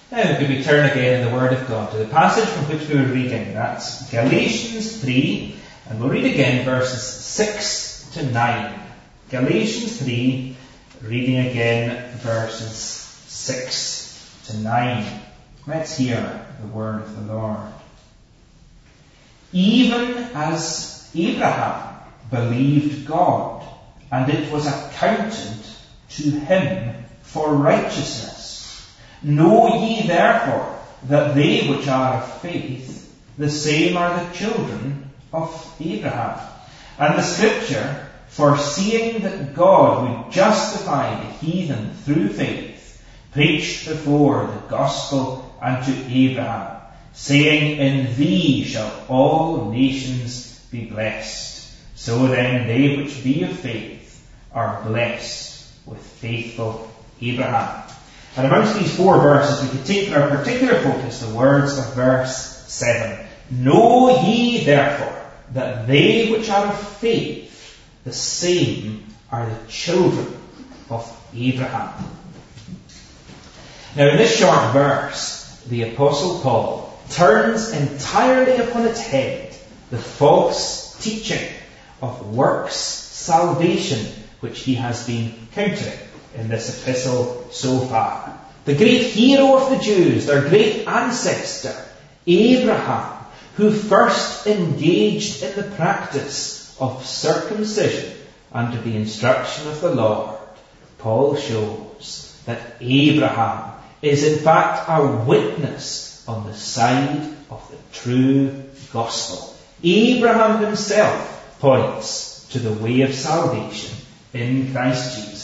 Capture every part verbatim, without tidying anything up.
Now, could we turn again in the Word of God to the passage from which we were reading? That's Galatians three, and we'll read again verses six to nine. Galatians three, reading again verses six to nine. Let's hear the word of the Lord. Even as Abraham believed God, and it was accounted to him for righteousness. Know ye therefore that they which are of faith, the same are the children of Abraham. And the Scripture, foreseeing that God would justify the heathen through faith, preached before the gospel unto Abraham, saying, In thee shall all nations be blessed. So then they which be of faith are blessed with faithful Abraham. And amongst these four verses, we could take for our particular focus the words of verse seven. Know ye therefore that they which are of faith, the same are the children of Abraham. Now in this short verse, the Apostle Paul turns entirely upon its head the false teaching of works salvation which he has been countering in this epistle so far. The great hero of the Jews, their great ancestor, Abraham, who first engaged in the practice of circumcision under the instruction of the Lord, Paul shows that Abraham is in fact a witness on the side of the true gospel. Abraham himself points to the way of salvation in Christ Jesus.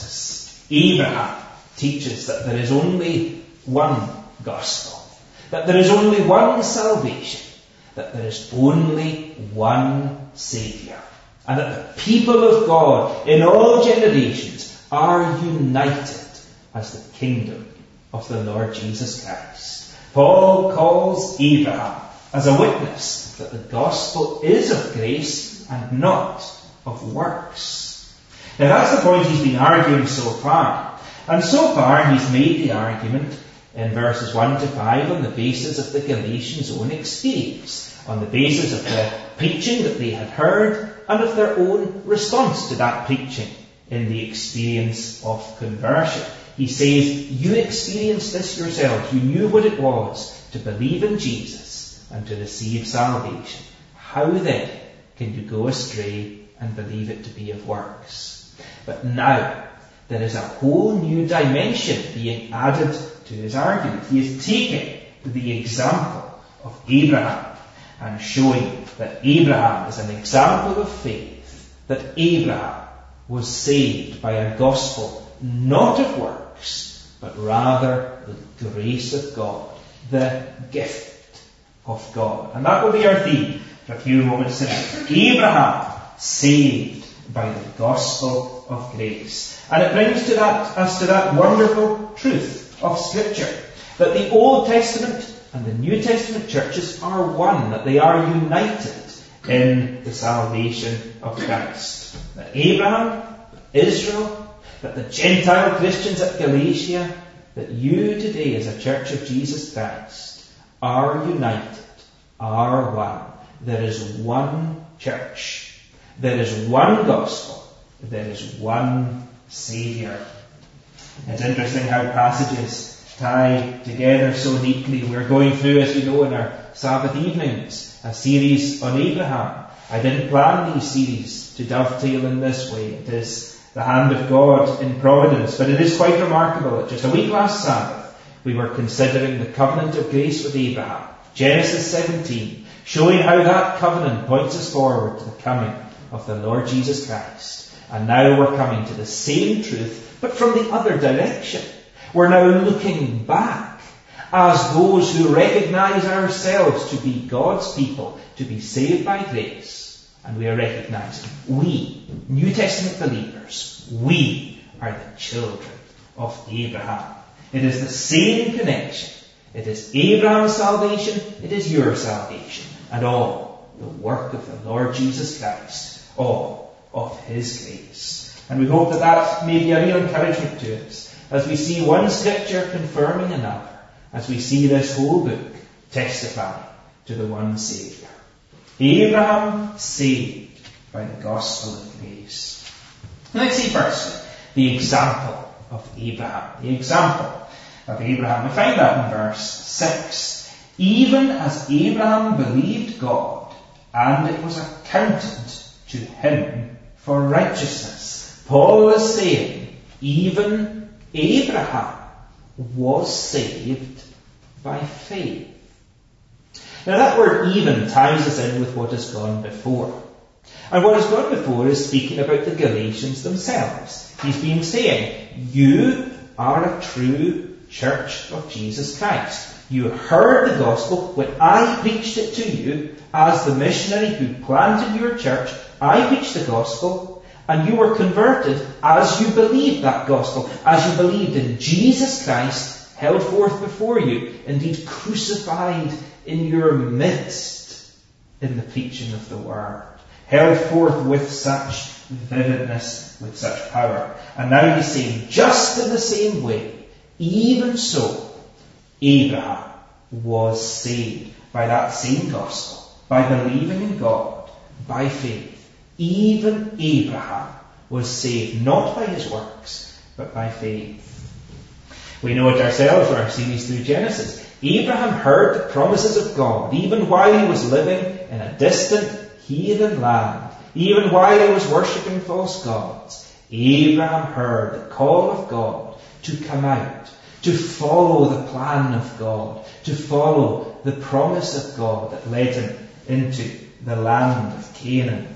Abraham teaches that there is only one gospel, that there is only one salvation, that there is only one Saviour, and that the people of God in all generations are united as the kingdom of the Lord Jesus Christ. Paul calls Abraham as a witness that the gospel is of grace and not of works. Now that's the point he's been arguing so far. And so far he's made the argument in verses one to five on the basis of the Galatians' own experience, on the basis of the preaching that they had heard and of their own response to that preaching in the experience of conversion. He says, you experienced this yourselves. You knew what it was to believe in Jesus and to receive salvation. How then can you go astray and believe it to be of works? But now there is a whole new dimension being added to his argument. He is taking the example of Abraham and showing that Abraham is an example of faith, that Abraham was saved by a gospel not of works, but rather the grace of God, the gift of God. And that will be our theme for a few moments tonight. Abraham saved by the gospel of grace. And it brings to that, us to that wonderful truth of Scripture, that the Old Testament and the New Testament churches are one, that they are united in the salvation of Christ. That Abraham, Israel, that the Gentile Christians at Galatia, that you today as a church of Jesus Christ are united, are one. There is one church. There is one gospel. There is one Saviour. It's interesting how passages tie together so neatly. We're going through, as you know, in our Sabbath evenings, a series on Abraham. I didn't plan these series to dovetail in this way. It is the hand of God in providence. But it is quite remarkable that just a week last Sabbath, we were considering the covenant of grace with Abraham. Genesis seventeen, showing how that covenant points us forward to the coming of the Lord Jesus Christ. And now we're coming to the same truth, but from the other direction. We're now looking back as those who recognize ourselves to be God's people, to be saved by grace. And we are recognizing we, New Testament believers, we are the children of Abraham. It is the same connection. It is Abraham's salvation, it is your salvation, and all the work of the Lord Jesus Christ, all of His grace. And we hope that that may be a real encouragement to us as we see one Scripture confirming another, as we see this whole book testify to the one Saviour. Abraham saved by the gospel of grace. Let's see firstly the example of Abraham. The example of Abraham. We find that in verse six. Even as Abraham believed God, and it was accounted to him for righteousness. Paul is saying, even Abraham was saved by faith. Now that word even ties us in with what has gone before. And what has gone before is speaking about the Galatians themselves. He's been saying, you are a true church of Jesus Christ. You heard the gospel when I preached it to you as the missionary who planted your church. I preached the gospel and you were converted as you believed that gospel, as you believed in Jesus Christ held forth before you, indeed crucified in your midst in the preaching of the word, held forth with such vividness, with such power. And now he's saying, just in the same way, even so, Abraham was saved by that same gospel, by believing in God, by faith. Even Abraham was saved not by his works, but by faith. We know it ourselves from our series through Genesis. Abraham heard the promises of God, even while he was living in a distant heathen land, even while he was worshipping false gods. Abraham heard the call of God to come out, to follow the plan of God, to follow the promise of God that led him into the land of Canaan.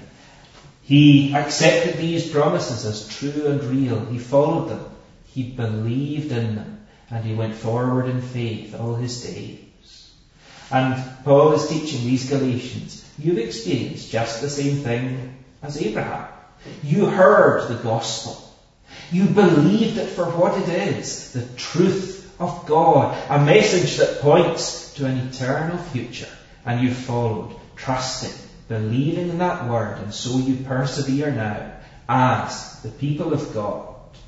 He accepted these promises as true and real. He followed them. He believed in them. And he went forward in faith all his days. And Paul is teaching these Galatians, you've experienced just the same thing as Abraham. You heard the gospel. You believed it for what it is, the truth of God, a message that points to an eternal future. And you followed, trusting, believing in that word, and so you persevere now as the people of God.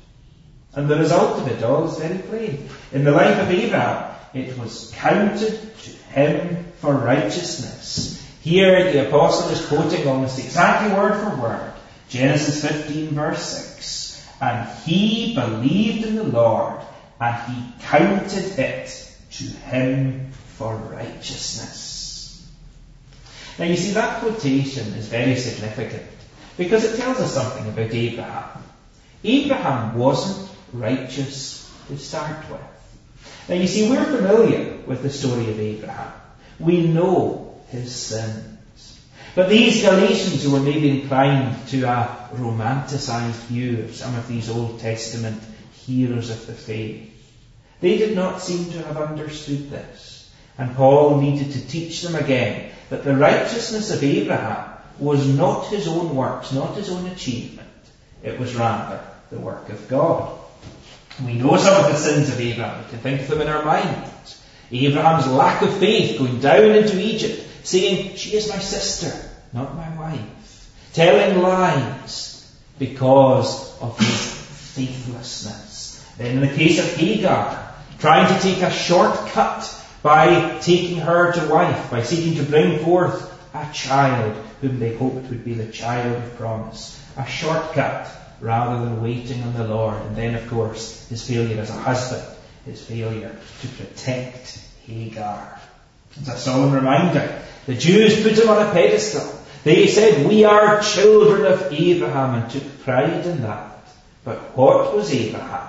And the result of it all is very plain. In the life of Abraham, it was counted to him for righteousness. Here the apostle is quoting almost exactly word for word Genesis fifteen verse six. And he believed in the Lord, and he counted it to him for righteousness. Now you see, that quotation is very significant because it tells us something about Abraham. Abraham wasn't righteous to start with. Now you see, we're familiar with the story of Abraham. We know his sins. But these Galatians, who were maybe inclined to a romanticized view of some of these Old Testament heroes of the faith, they did not seem to have understood this. And Paul needed to teach them again that the righteousness of Abraham was not his own works, not his own achievement. It was rather the work of God. We know some of the sins of Abraham. We can think of them in our minds. Abraham's lack of faith, going down into Egypt, saying, she is my sister, not my wife. Telling lies because of his faithlessness. Then in the case of Hagar, trying to take a shortcut by taking her to wife, by seeking to bring forth a child whom they hoped would be the child of promise. A shortcut rather than waiting on the Lord. And then, of course, his failure as a husband, his failure to protect Hagar. It's a solemn reminder. The Jews put him on a pedestal. They said, we are children of Abraham, and took pride in that. But what was Abraham?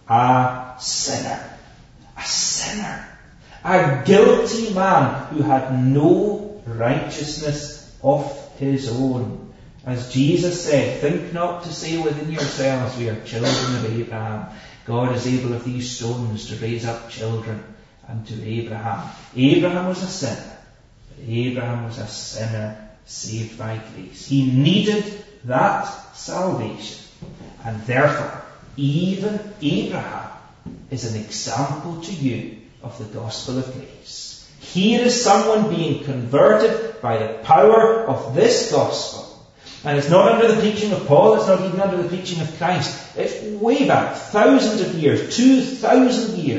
A sinner. A sinner. A guilty man who had no righteousness of his own. As Jesus said, think not to say within yourselves, we are children of Abraham. God is able of these stones to raise up children unto Abraham. Abraham was a sinner, but Abraham was a sinner saved by grace. He needed that salvation, and therefore even Abraham is an example to you of the gospel of grace. Here is someone being converted by the power of this gospel. And it's not under the preaching of Paul, it's not even under the preaching of Christ. It's way back, thousands of years, two thousand years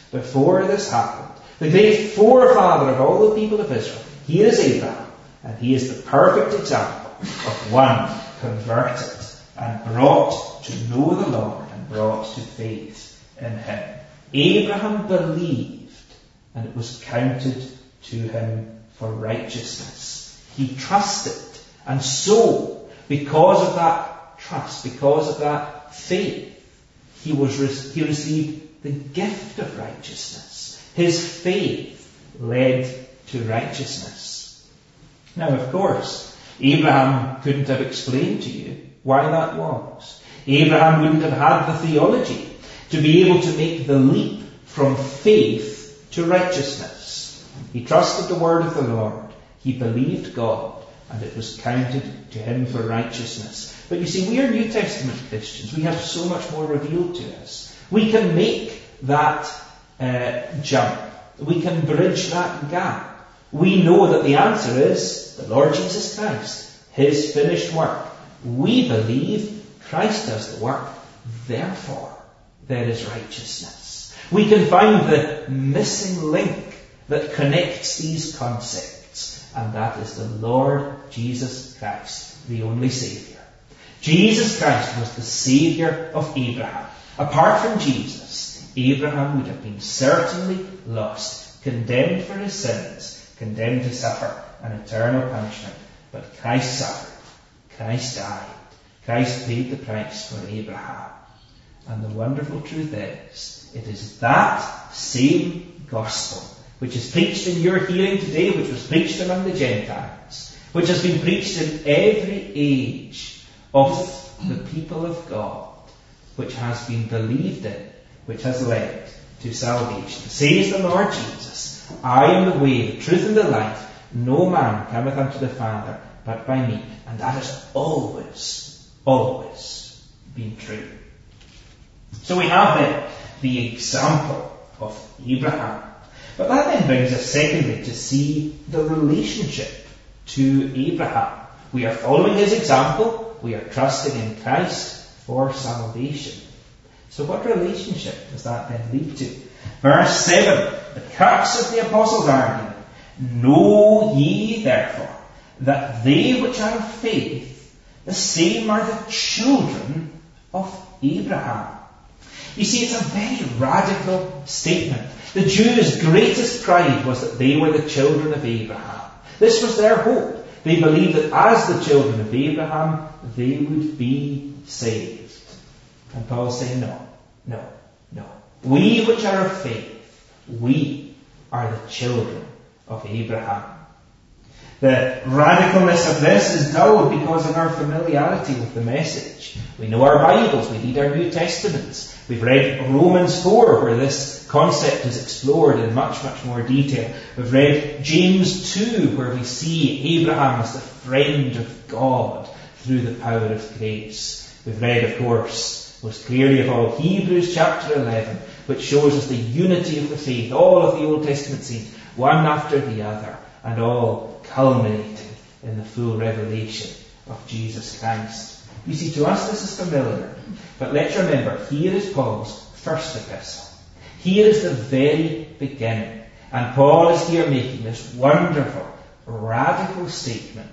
before this happened, the great forefather of all the people of Israel, here is Abraham, and he is the perfect example of one converted and brought to know the Lord and brought to faith in him. Abraham believed, and it was counted to him for righteousness. He trusted, and so, because of that trust, because of that faith, he was he received the gift of righteousness. His faith led to righteousness. Now, of course, Abraham couldn't have explained to you why that was. Abraham wouldn't have had the theology to be able to make the leap from faith to righteousness. He trusted the word of the Lord. He believed God, and it was counted to him for righteousness. But you see, we are New Testament Christians. We have so much more revealed to us. We can make that uh, jump. We can bridge that gap. We know that the answer is the Lord Jesus Christ, his finished work. We believe Christ does the work, therefore there is righteousness. We can find the missing link that connects these concepts, and that is the Lord Jesus Christ, the only Saviour. Jesus Christ was the Saviour of Abraham. Apart from Jesus, Abraham would have been certainly lost, condemned for his sins, condemned to suffer an eternal punishment. But Christ suffered. Christ died. Christ paid the price for Abraham. And the wonderful truth is, it is that same gospel which is preached in your hearing today, which was preached among the Gentiles, which has been preached in every age of the people of God, which has been believed in, which has led to salvation. Says the Lord Jesus, I am the way, the truth, and the life. No man cometh unto the Father but by me. And that has always, always been true. So we have then the example of Abraham. But that then brings us secondly to see the relationship to Abraham. We are following his example. We are trusting in Christ for salvation. So what relationship does that then lead to? Verse seven, the crux of the apostle's argument. Know ye therefore that they which are of faith, the same are the children of Abraham. You see, it's a very radical statement. The Jews' greatest pride was that they were the children of Abraham. This was their hope. They believed that as the children of Abraham, they would be saved. And Paul's saying, no, no, no. We which are of faith, we are the children of Abraham. The radicalness of this is dulled because of our familiarity with the message. We know our Bibles, we read our New Testaments. We've read Romans four, where this concept is explored in much, much more detail. We've read James two, where we see Abraham as the friend of God through the power of grace. We've read, of course, most clearly of all, Hebrews chapter eleven, which shows us the unity of the faith, all of the Old Testament saints, one after the other, and all culminating in the full revelation of Jesus Christ. You see, to us this is familiar, but let's remember, here is Paul's first epistle. Here is the very beginning, and Paul is here making this wonderful, radical statement.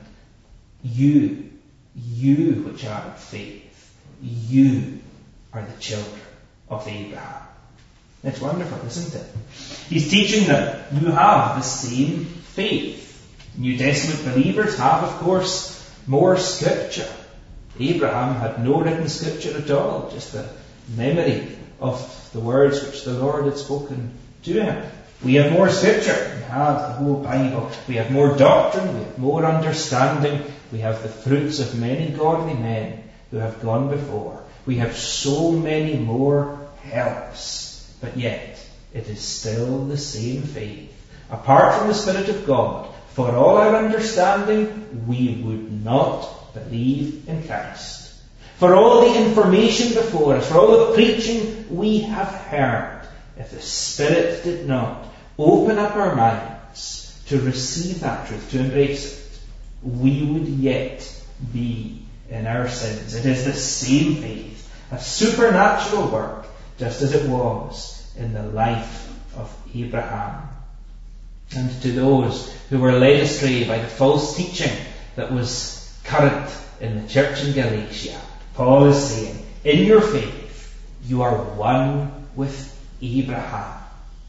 You, you which are of faith, you are the children of Abraham. It's wonderful, isn't it? He's teaching that you have the same faith. New Testament believers have, of course, more scripture. Abraham had no written scripture at all, just the memory of the words which the Lord had spoken to him. We have more scripture. We have the whole Bible. We have more doctrine. We have more understanding. We have the fruits of many godly men who have gone before. We have so many more helps. But yet, it is still the same faith. Apart from the Spirit of God, for all our understanding, we would not believe in Christ. For all the information before us, for all the preaching we have heard, if the Spirit did not open up our minds to receive that truth, to embrace it, we would yet be in our sins. It is the same faith, a supernatural work, just as it was in the life of Abraham. And to those who were led astray by the false teaching that was current in the church in Galatia, Paul is saying, in your faith, you are one with Abraham.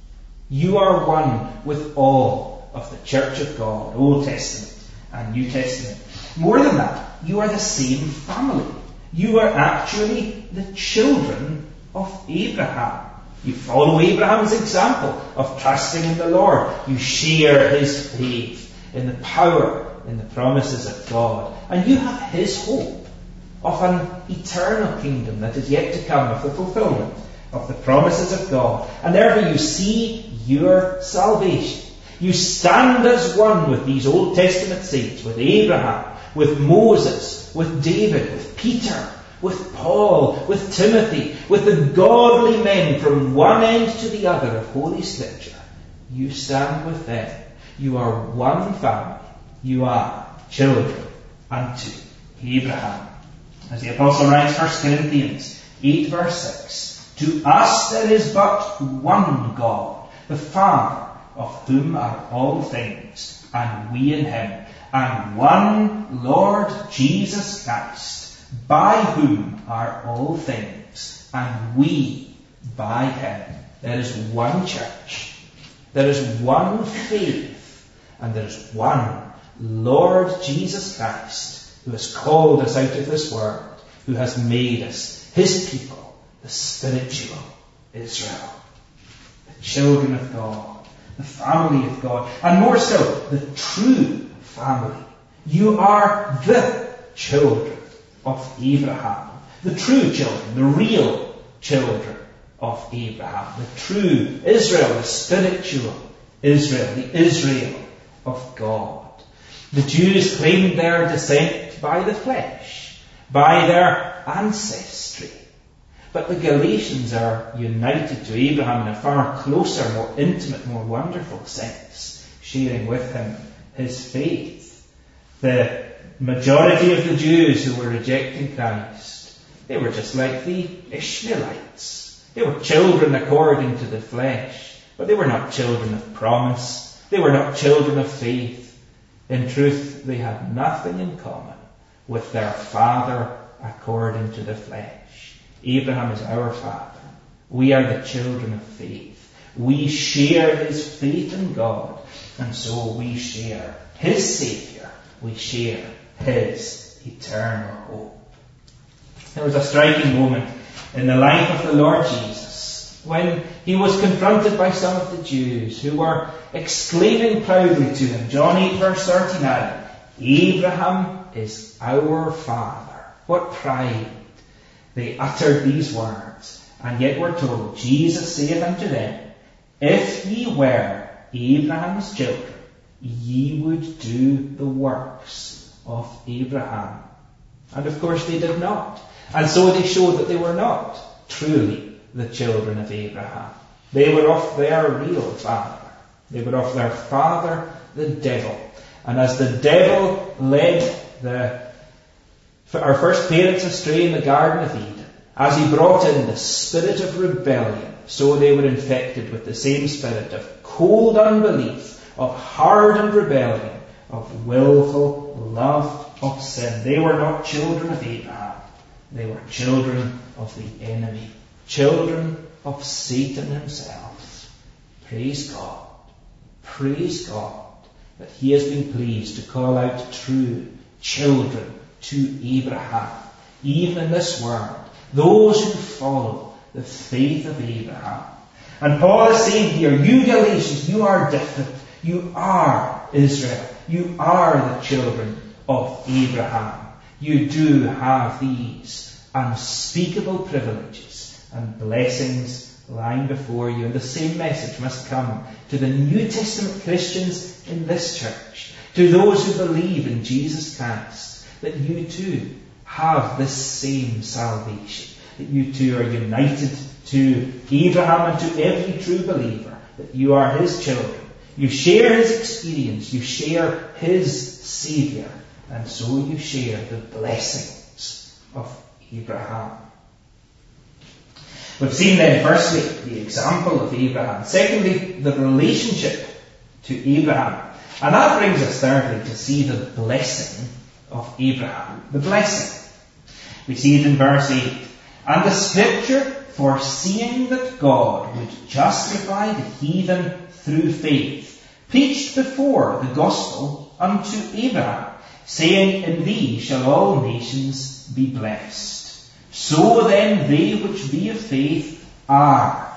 You are one with all of the Church of God, Old Testament and New Testament. More than that, you are the same family. You are actually the children of Abraham. You follow Abraham's example of trusting in the Lord. You share his faith in the power, in the promises of God. And you have his hope of an eternal kingdom that is yet to come, of the fulfillment of the promises of God. And therefore you see your salvation. You stand as one with these Old Testament saints, with Abraham, with Moses, with David, with Peter, with Paul, with Timothy, with the godly men from one end to the other of Holy Scripture. You stand with them. You are one family. You are children unto Abraham. As the Apostle writes, First Corinthians eight verse six, to us there is but one God, the Father, of whom are all things, and we in him, and one Lord Jesus Christ, by whom are all things, and we by him. There is one church, there is one faith, and there is one Lord Jesus Christ, who has called us out of this world, who has made us his people, the spiritual Israel, the children of God, the family of God, and more so, the true family. You are the children of Abraham, the true children, the real children of Abraham, the true Israel, the spiritual Israel, the Israel of God. The Jews claimed their descent by the flesh, by their ancestry. But the Galatians are united to Abraham in a far closer, more intimate, more wonderful sense, sharing with him his faith. The majority of the Jews who were rejecting Christ, they were just like the Ishmaelites. They were children according to the flesh, but they were not children of promise. They were not children of faith. In truth, they had nothing in common with their father according to the flesh. Abraham is our father. We are the children of faith. We share his faith in God, and so we share his Saviour. We share his eternal hope. There was a striking moment in the life of the Lord Jesus when he was confronted by some of the Jews who were exclaiming proudly to him, John eight verse thirty-nine, Abraham is our father. What pride! They uttered these words, and yet we're told, Jesus saith unto them, if ye were Abraham's children, ye would do the works of Abraham. And of course they did not. And so they showed that they were not truly the children of Abraham. They were of their real father. They were of their father, the devil. And as the devil led the our first parents astray in the Garden of Eden, as he brought in the spirit of rebellion, so they were infected with the same spirit of cold unbelief, of hardened rebellion, of willful love of sin. They were not children of Abraham. They were children of the enemy, children of Satan himself. Praise God. Praise God that he has been pleased to call out true children to Abraham, even in this world, those who follow the faith of Abraham. And Paul is saying here, you Galatians, you are different. You are Israel. You are the children of Abraham. You do have these unspeakable privileges and blessings lying before you. And the same message must come to the New Testament Christians in this church, to those who believe in Jesus Christ, that you too have this same salvation, that you too are united to Abraham and to every true believer, that you are his children. You share his experience, you share his Saviour, and so you share the blessings of Abraham. We've seen then, firstly, the example of Abraham. Secondly, the relationship to Abraham. And that brings us, thirdly, to see the blessing of Abraham. The blessing. We see it in verse eight. And the Scripture, foreseeing that God would justify the heathen through faith, preached before the gospel unto Abraham, saying, In thee shall all nations be blessed. So then they which be of faith are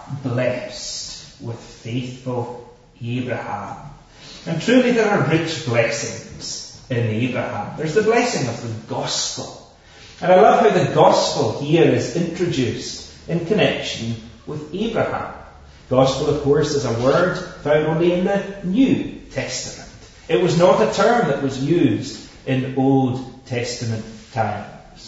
blessed with faithful Abraham. And truly there are rich blessings in Abraham. There's the blessing of the gospel. And I love how the gospel here is introduced in connection with Abraham. Gospel, of course, is a word found only in the New Testament. It was not a term that was used in Old Testament times.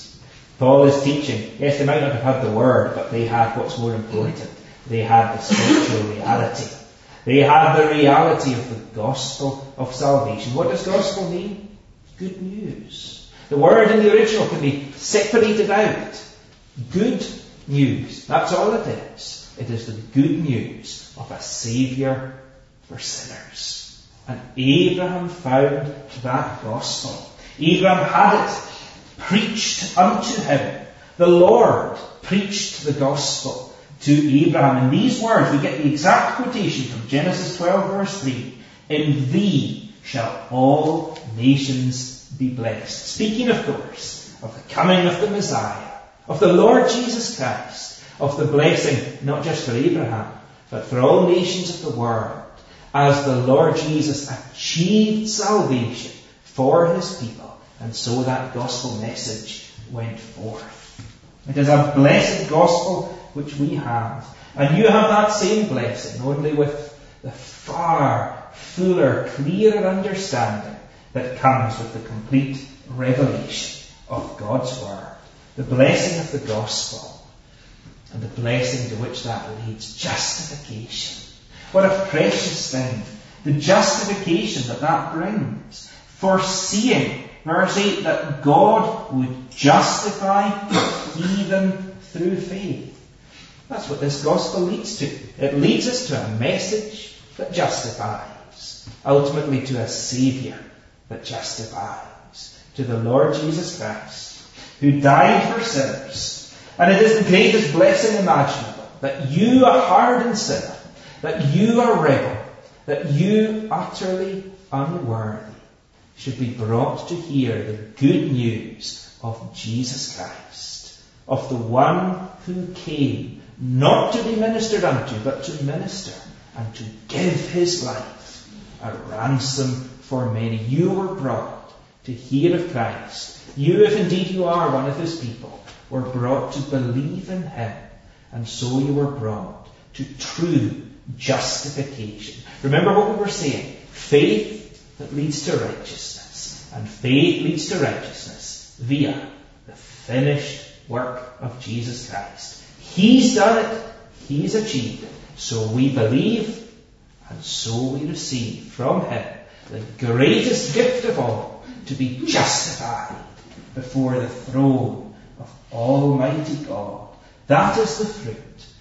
Paul is teaching, yes, they might not have had the word, but they had what's more important. They had the spiritual reality. They had the reality of the gospel of salvation. What does gospel mean? Good news. The word in the original can be separated out. Good news. That's all it is. It is the good news of a Saviour for sinners. And Abraham found that gospel. Abraham had it preached unto him. The Lord preached the gospel to Abraham. In these words, we get the exact quotation from Genesis twelve, verse three. In thee shall all nations be blessed. Speaking, of course, of the coming of the Messiah, of the Lord Jesus Christ, of the blessing not just for Abraham, but for all nations of the world, as the Lord Jesus achieved salvation for his people. And so that gospel message went forth. It is a blessed gospel which we have. And you have that same blessing, only with the far fuller, clearer understanding that comes with the complete revelation of God's Word. The blessing of the gospel. And the blessing to which that leads, justification. What a precious thing. The justification that that brings. Foreseeing, verse eight, that God would justify the heathen through faith. That's what this gospel leads to. It leads us to a message that justifies. Ultimately to a Saviour that justifies. To the Lord Jesus Christ, who died for sinners. And it is the greatest blessing imaginable that you, a hardened sinner, that you, a rebel, that you, utterly unworthy, should be brought to hear the good news of Jesus Christ, of the one who came not to be ministered unto, but to minister and to give his life a ransom for many. You were brought to hear of Christ. You, if indeed you are one of his people, were brought to believe in him, and so you were brought to true justification. Remember what we were saying. Faith that leads to righteousness. And faith leads to righteousness via the finished work of Jesus Christ. He's done it. He's achieved it. So we believe, and so we receive from him the greatest gift of all, to be justified before the throne of Almighty God. That is the fruit.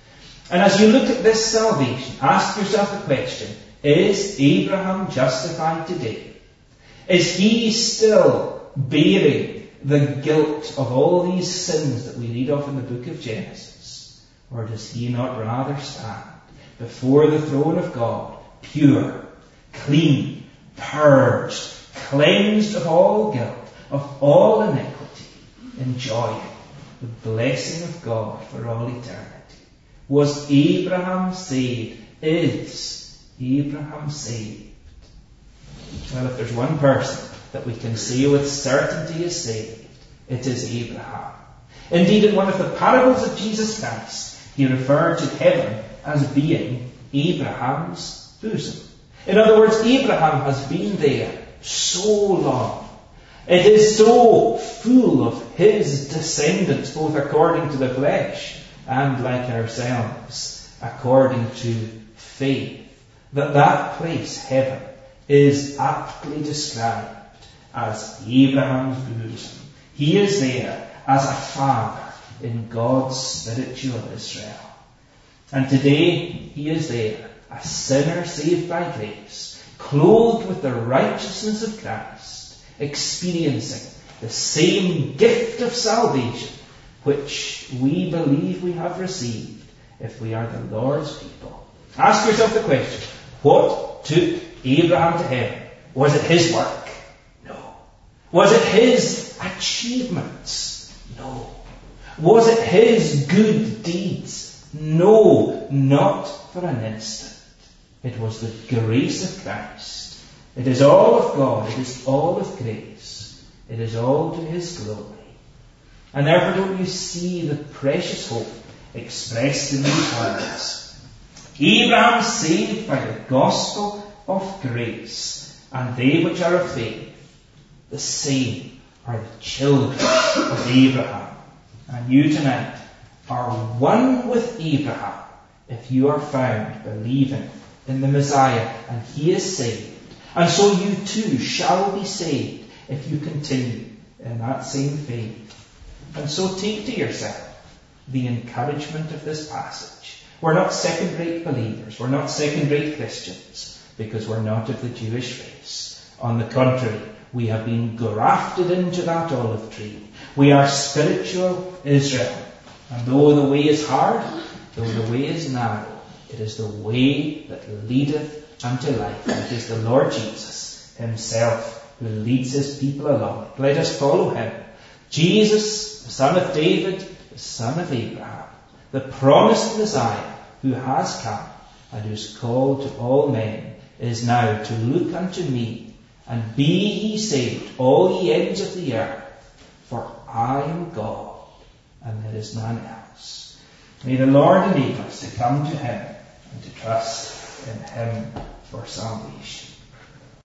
And as you look at this salvation, ask yourself the question, is Abraham justified today? Is he still bearing the guilt of all these sins that we read of in the book of Genesis? Or does he not rather stand before the throne of God, pure, clean, purged, cleansed of all guilt, of all iniquity, enjoying the blessing of God for all eternity? Was Abraham saved? Is Abraham saved? Well, if there's one person that we can say with certainty is saved, it is Abraham. Indeed, in one of the parables of Jesus Christ, he referred to heaven as being Abraham's bosom. In other words, Abraham has been there so long. It is so full of his descendants, both according to the flesh and, like ourselves, according to faith, that that place, heaven, is aptly described as Abraham's bosom. He is there as a father in God's spiritual Israel. And today he is there, a sinner saved by grace, clothed with the righteousness of Christ, experiencing the same gift of salvation which we believe we have received if we are the Lord's people. Ask yourself the question, what took Abraham to heaven? Was it his work? No. Was it his achievements? No. Was it his good deeds? No, not for an instant. It was the grace of Christ. It is all of God. It is all of grace. It is all to his glory. And therefore don't you see the precious hope expressed in these words? Abraham saved by the gospel of grace, and they which are of faith, the same are the children of Abraham. And you tonight are one with Abraham if you are found believing in the Messiah and he is saved. And so you too shall be saved if you continue in that same faith. And so take to yourself the encouragement of this passage. We're not second-rate believers. We're not second-rate Christians because we're not of the Jewish race. On the contrary, we have been grafted into that olive tree. We are spiritual Israel. And though the way is hard, though the way is narrow, it is the way that leadeth unto life. And it is the Lord Jesus himself who leads his people along. Let us follow him. Jesus, the son of David, the son of Abraham, the promised Messiah who has come and who is called to all men, is now to look unto me, and be ye saved, all ye ends of the earth, for I am God, and there is none else. May the Lord enable us to come to him and to trust in him for salvation.